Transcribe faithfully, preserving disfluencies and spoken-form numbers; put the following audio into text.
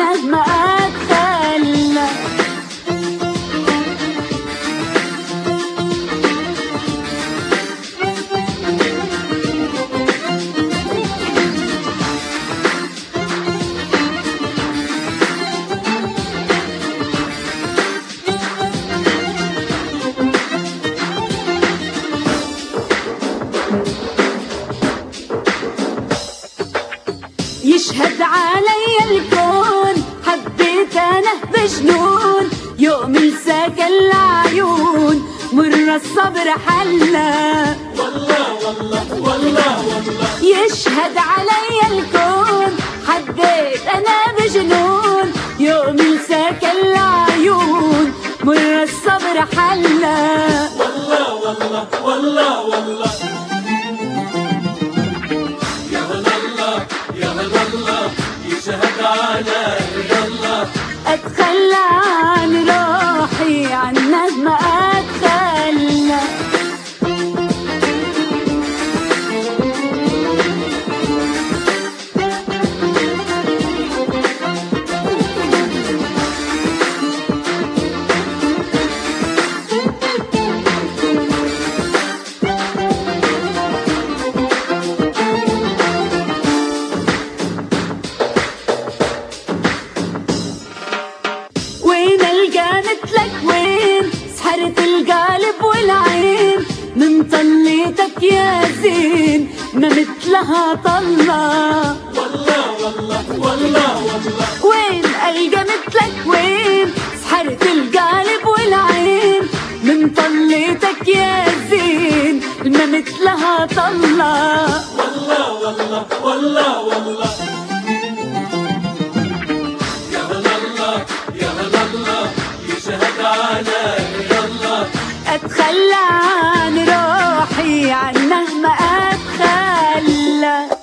عنك ما أتخلى. يشهد علي الكون حبيت انا بجنون، يوم لساك العيون مر الصبر حلا. والله والله والله والله يشهد علي الكون حبيت انا بجنون، يوم لساك العيون مر الصبر حلا. والله والله والله والله يا الله يا الله يشهد على الله. اتخلى عن روحي عنك ما اتخلى. وين القى مثلك وين سحرت القلب والعين، من طليتك يا زين ما مثلها طلة. والله والله والله والله وين القى مثلك وين سحرت القلب والعين، من طليتك يا زين ما مثلها طلة. والله والله والله والله يا الله يا الله يشهد على الله. اتخلى عن روحي عنه ما اتخلى.